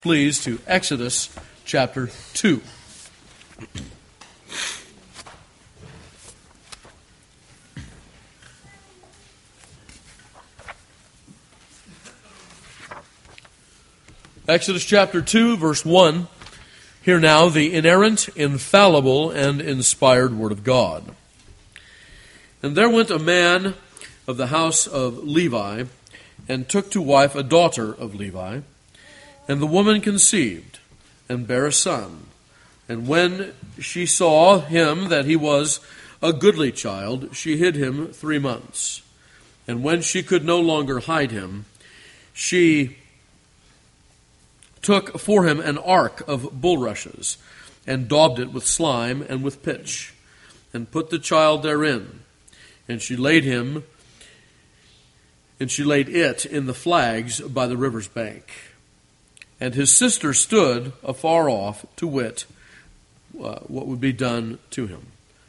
Please to Exodus chapter 2. Exodus chapter 2, verse 1. Hear now the inerrant, infallible, and inspired word of God. And there went a man of the house of Levi, and took to wife a daughter of Levi. And the woman conceived, and bare a son. And when she saw him that he was a goodly child, she hid him 3 months. And when she could no longer hide him, she took for him an ark of bulrushes, and daubed it with slime and with pitch, and put the child therein. And she laid it in the flags by the river's bank. And his sister stood afar off to wit what would be done to him.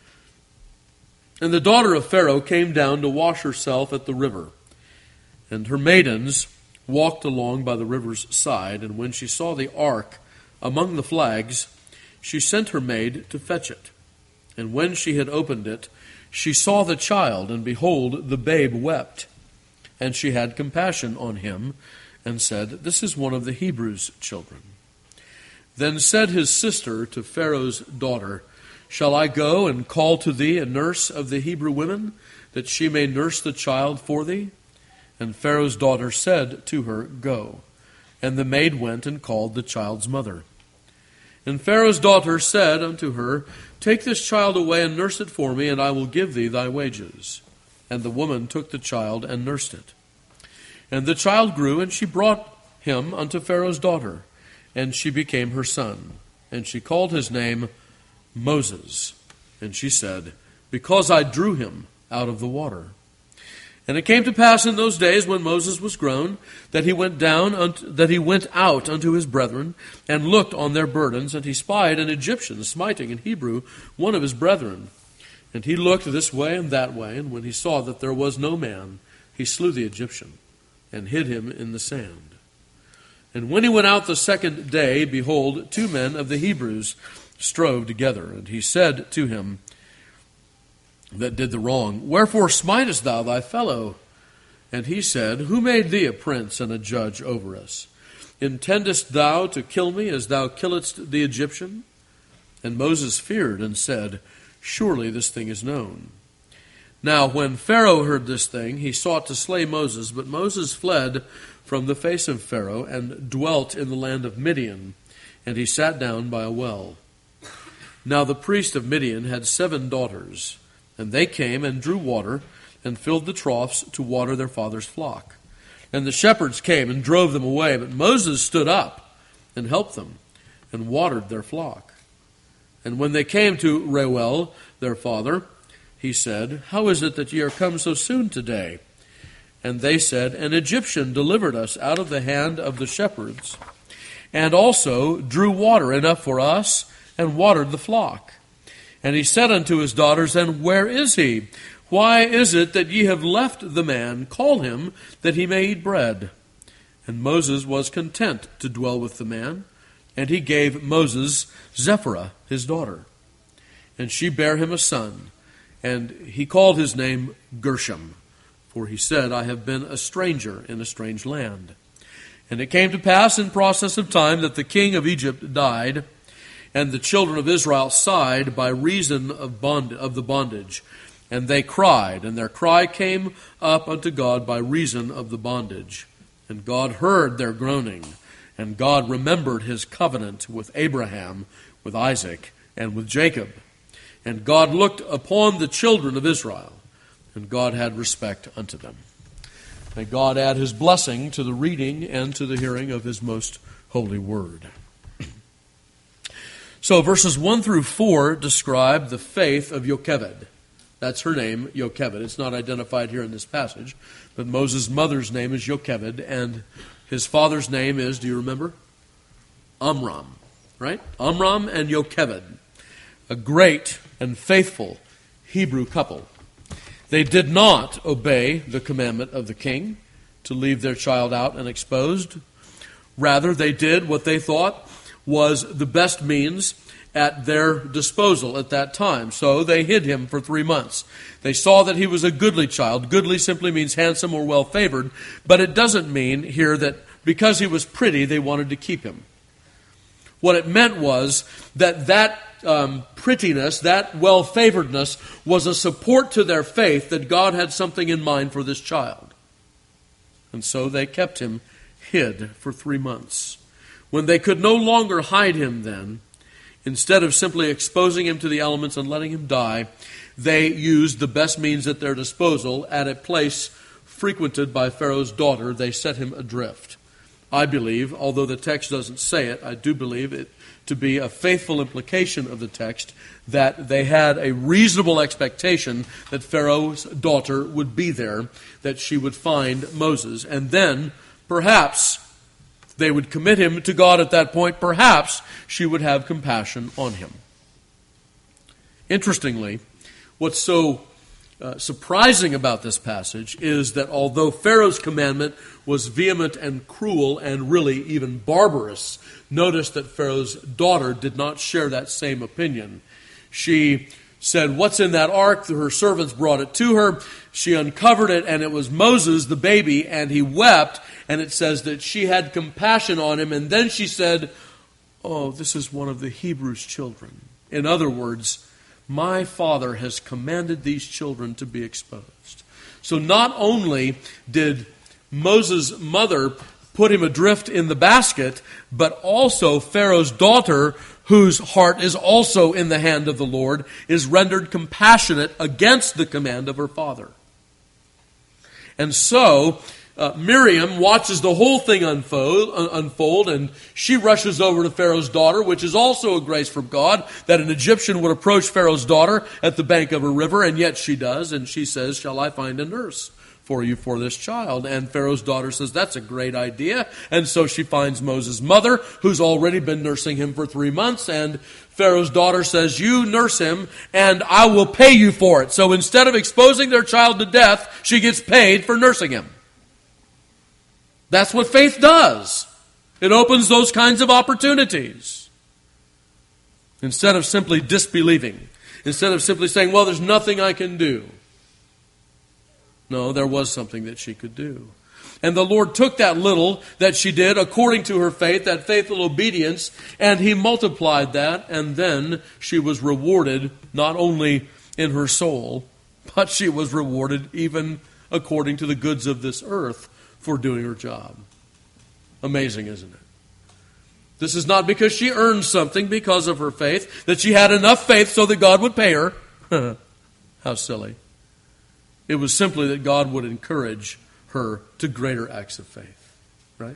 And the daughter of Pharaoh came down to wash herself at the river. And her maidens walked along by the river's side. And when she saw the ark among the flags, she sent her maid to fetch it. And when she had opened it, she saw the child, and behold, the babe wept. And she had compassion on him, and said, This is one of the Hebrews' children. Then said his sister to Pharaoh's daughter, Shall I go and call to thee a nurse of the Hebrew women, that she may nurse the child for thee? And Pharaoh's daughter said to her, Go. And the maid went and called the child's mother. And Pharaoh's daughter said unto her, Take this child away and nurse it for me, and I will give thee thy wages. And the woman took the child and nursed it. And the child grew, and she brought him unto Pharaoh's daughter, and she became her son. And she called his name Moses. And she said, Because I drew him out of the water. And it came to pass in those days, when Moses was grown, that he went out unto his brethren, and looked on their burdens, and he spied an Egyptian smiting an Hebrew, one of his brethren. And he looked this way and that way, and when he saw that there was no man, he slew the Egyptian, and hid him in the sand. And when he went out the second day, behold, 2 men of the Hebrews strove together. And he said to him that did the wrong, Wherefore smitest thou thy fellow? And he said, Who made thee a prince and a judge over us? Intendest thou to kill me as thou killedst the Egyptian? And Moses feared and said, Surely this thing is known. Now when Pharaoh heard this thing, he sought to slay Moses, but Moses fled from the face of Pharaoh and dwelt in the land of Midian, and he sat down by a well. Now the priest of Midian had 7 daughters, and they came and drew water and filled the troughs to water their father's flock. And the shepherds came and drove them away, but Moses stood up and helped them and watered their flock. And when they came to Reuel, their father, he said, How is it that ye are come so soon today? And they said, An Egyptian delivered us out of the hand of the shepherds, and also drew water enough for us, and watered the flock. And he said unto his daughters, And where is he? Why is it that ye have left the man? Call him, that he may eat bread. And Moses was content to dwell with the man, and he gave Moses Zephirah his daughter. And she bare him a son, and he called his name Gershom, for he said, I have been a stranger in a strange land. And it came to pass in process of time that the king of Egypt died, and the children of Israel sighed by reason of the bondage. And they cried, and their cry came up unto God by reason of the bondage. And God heard their groaning, and God remembered his covenant with Abraham, with Isaac, and with Jacob. And God looked upon the children of Israel, and God had respect unto them. May God add his blessing to the reading and to the hearing of his most holy word. So verses 1 through 4 describe the faith of Yocheved. That's her name, Yocheved. It's not identified here in this passage, but Moses' mother's name is Yocheved, and his father's name is, do you remember? Amram, right? Amram and Yocheved, a great and faithful Hebrew couple. They did not obey the commandment of the king to leave their child out and exposed. Rather, they did what they thought was the best means at their disposal at that time. So they hid him for 3 months. They saw that he was a goodly child. Goodly simply means handsome or well-favored, but it doesn't mean here that because he was pretty, they wanted to keep him. What it meant was that prettiness, that well-favoredness, was a support to their faith that God had something in mind for this child. And so they kept him hid for 3 months. When they could no longer hide him then, instead of simply exposing him to the elements and letting him die, they used the best means at their disposal. At a place frequented by Pharaoh's daughter, they set him adrift. I believe, although the text doesn't say it, I do believe it to be a faithful implication of the text that they had a reasonable expectation that Pharaoh's daughter would be there, that she would find Moses, and then perhaps they would commit him to God at that point. Perhaps she would have compassion on him. Interestingly, what's so surprising about this passage is that although Pharaoh's commandment was vehement and cruel and really even barbarous, notice that Pharaoh's daughter did not share that same opinion. She said, "What's in that ark?" Her servants brought it to her. She uncovered it, and it was Moses, the baby, and he wept. And it says that she had compassion on him. And then she said, "Oh, this is one of the Hebrews' children." In other words, my father has commanded these children to be exposed. So not only did Moses' mother put him adrift in the basket, but also Pharaoh's daughter, whose heart is also in the hand of the Lord, is rendered compassionate against the command of her father. And so Miriam watches the whole thing unfold, and she rushes over to Pharaoh's daughter, which is also a grace from God, that an Egyptian would approach Pharaoh's daughter at the bank of a river, and yet she does, and she says, "Shall I find a nurse for you for this child?" And Pharaoh's daughter says, "That's a great idea." And so she finds Moses' mother, who's already been nursing him for 3 months, and Pharaoh's daughter says, "You nurse him, and I will pay you for it." So instead of exposing their child to death, she gets paid for nursing him. That's what faith does. It opens those kinds of opportunities. Instead of simply disbelieving, instead of simply saying, "Well, there's nothing I can do." No, there was something that she could do. And the Lord took that little that she did according to her faith, that faithful obedience, and He multiplied that, and then she was rewarded not only in her soul, but she was rewarded even according to the goods of this earth for doing her job. Amazing, isn't it? This is not because she earned something because of her faith, that she had enough faith so that God would pay her. How silly. It was simply that God would encourage her to greater acts of faith. Right?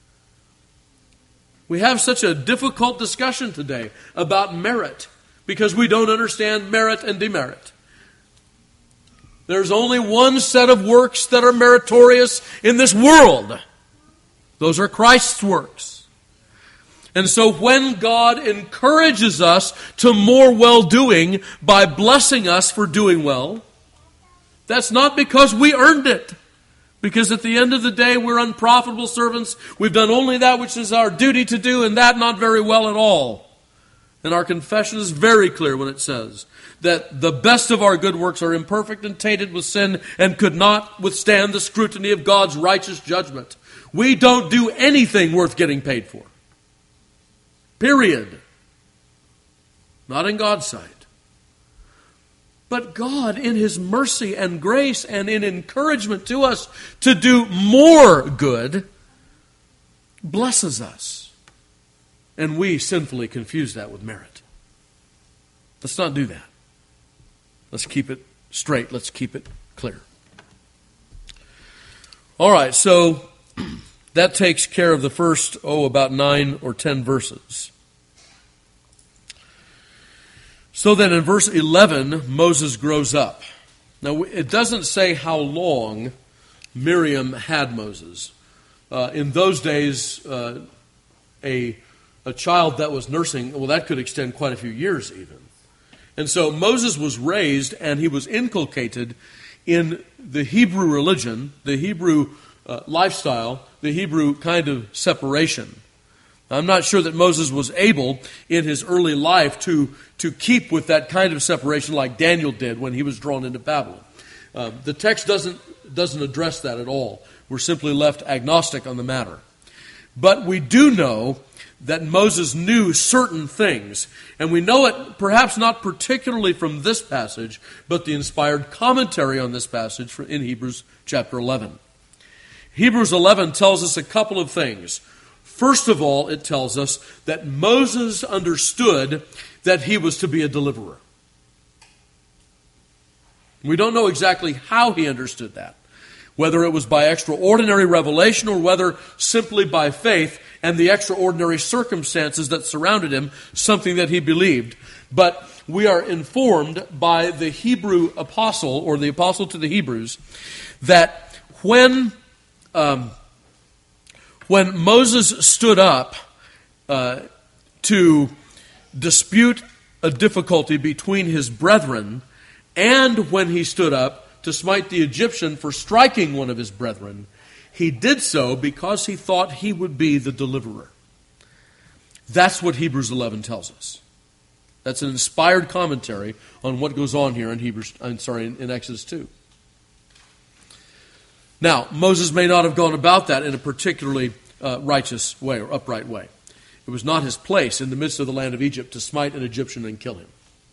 We have such a difficult discussion today about merit because we don't understand merit and demerit. There's only one set of works that are meritorious in this world. Those are Christ's works. And so when God encourages us to more well-doing by blessing us for doing well, that's not because we earned it. Because at the end of the day, we're unprofitable servants. We've done only that which is our duty to do, and that not very well at all. And our confession is very clear when it says that the best of our good works are imperfect and tainted with sin and could not withstand the scrutiny of God's righteous judgment. We don't do anything worth getting paid for. Period. Not in God's sight. But God, in His mercy and grace and in encouragement to us to do more good, blesses us. And we sinfully confuse that with merit. Let's not do that. Let's keep it straight. Let's keep it clear. All right, so that takes care of the first, about 9 or 10 verses. So then in verse 11, Moses grows up. Now, it doesn't say how long Miriam had Moses. In those days, a child that was nursing, well, that could extend quite a few years even. And so Moses was raised and he was inculcated in the Hebrew religion, the Hebrew lifestyle, the Hebrew kind of separation. I'm not sure that Moses was able in his early life to keep with that kind of separation like Daniel did when he was drawn into Babylon. The text doesn't address that at all. We're simply left agnostic on the matter. But we do know that Moses knew certain things, and we know it perhaps not particularly from this passage, but the inspired commentary on this passage in Hebrews chapter 11. Hebrews 11 tells us a couple of things. First of all, it tells us that Moses understood that he was to be a deliverer. We don't know exactly how he understood that, whether it was by extraordinary revelation or whether simply by faith and the extraordinary circumstances that surrounded him, something that he believed. But we are informed by the Hebrew apostle, or the apostle to the Hebrews, that when Moses stood up to dispute a difficulty between his brethren, and when he stood up to smite the Egyptian for striking one of his brethren, he did so because he thought he would be the deliverer. That's what Hebrews 11 tells us. That's an inspired commentary on what goes on here in Exodus 2. Now, Moses may not have gone about that in a particularly righteous way or upright way. It was not his place in the midst of the land of Egypt to smite an Egyptian and kill him.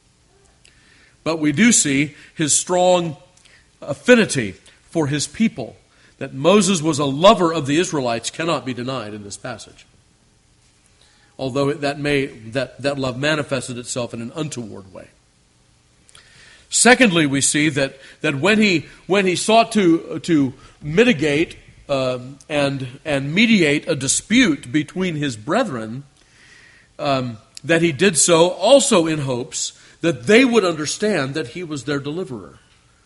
But we do see his strong affinity for his people. That Moses was a lover of the Israelites cannot be denied in this passage. Although that love manifested itself in an untoward way. Secondly, we see that when he sought to mitigate and mediate a dispute between his brethren, that he did so also in hopes that they would understand that he was their deliverer.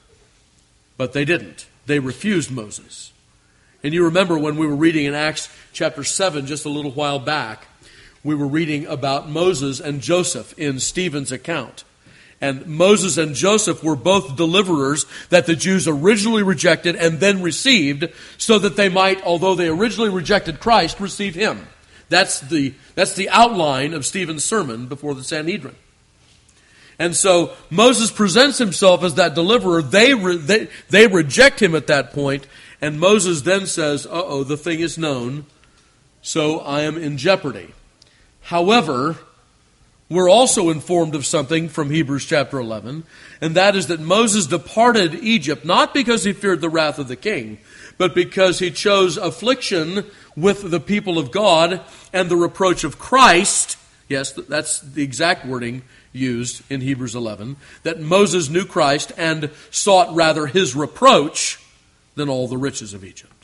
But they didn't. They refused Moses. And you remember when we were reading in Acts chapter 7 just a little while back, we were reading about Moses and Joseph in Stephen's account. And Moses and Joseph were both deliverers that the Jews originally rejected and then received, so that they might, although they originally rejected Christ, receive him. That's the outline of Stephen's sermon before the Sanhedrin. And so Moses presents himself as that deliverer. They reject him at that point, and Moses then says, the thing is known, so I am in jeopardy. However, we're also informed of something from Hebrews chapter 11, and that is that Moses departed Egypt not because he feared the wrath of the king, but because he chose affliction with the people of God and the reproach of Christ. Yes, that's the exact wording used in Hebrews 11, that Moses knew Christ and sought rather his reproach than all the riches of Egypt.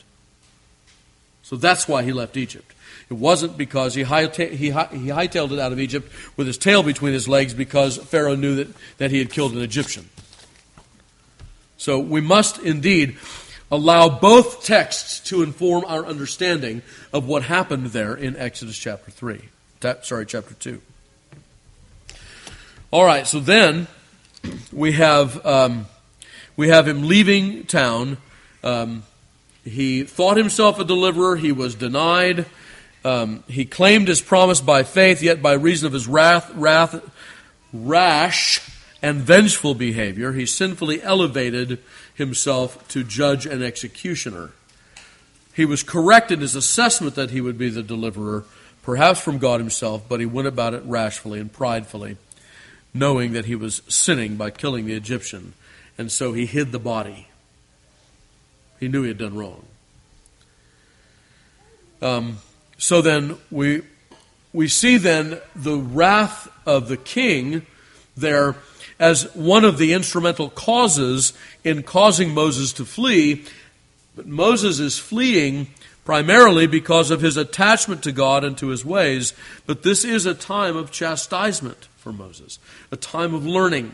So that's why he left Egypt. It wasn't because he hightailed it out of Egypt with his tail between his legs because Pharaoh knew that he had killed an Egyptian. So we must indeed allow both texts to inform our understanding of what happened there in Exodus chapter 2. All right, so then we have him leaving town. He thought himself a deliverer. He was denied. He claimed his promise by faith, yet by reason of his rash and vengeful behavior, he sinfully elevated himself to judge and executioner. He was correct in his assessment that he would be the deliverer, perhaps from God himself, but he went about it rashly and pridefully, knowing that he was sinning by killing the Egyptian, and so he hid the body. He knew he had done wrong. So then we see then the wrath of the king there as one of the instrumental causes in causing Moses to flee. But Moses is fleeing primarily because of his attachment to God and to his ways. But this is a time of chastisement for Moses, a time of learning.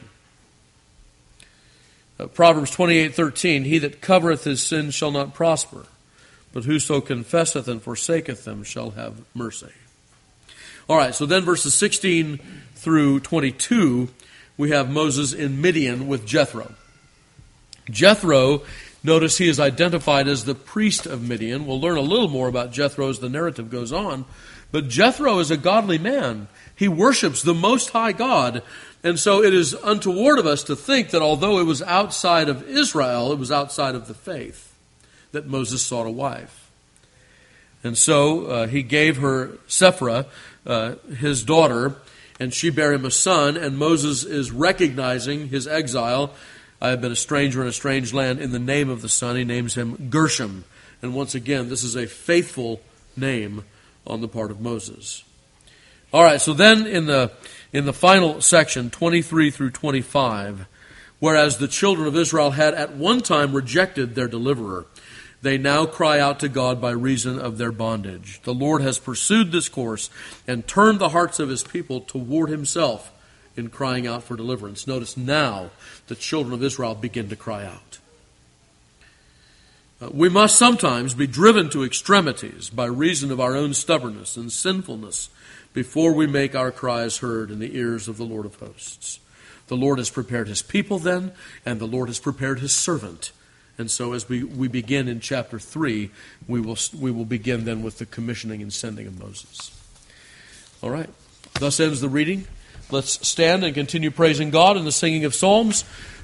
Proverbs 28:13, he that covereth his sins shall not prosper, but whoso confesseth and forsaketh them shall have mercy. All right, so then verses 16 through 22, we have Moses in Midian with Jethro. Jethro Notice he is identified as the priest of Midian. We'll learn a little more about Jethro as the narrative goes on. But Jethro is a godly man. He worships the Most High God. And so it is untoward of us to think that although it was outside of Israel, it was outside of the faith that Moses sought a wife. And so he gave her Sephora, his daughter, and she bare him a son. And Moses is recognizing his exile. I have been a stranger in a strange land. In the name of the son, he names him Gershom. And once again, this is a faithful name on the part of Moses. All right, so then in the final section, 23 through 25, whereas the children of Israel had at one time rejected their deliverer, they now cry out to God by reason of their bondage. The Lord has pursued this course and turned the hearts of his people toward himself in crying out for deliverance. Notice now the children of Israel begin to cry out. We must sometimes be driven to extremities by reason of our own stubbornness and sinfulness before we make our cries heard in the ears of the Lord of hosts. The Lord has prepared his people then, and the Lord has prepared his servant. And so as we begin in chapter 3, we will begin then with the commissioning and sending of Moses. All right. Thus ends the reading. Let's stand and continue praising God in the singing of psalms.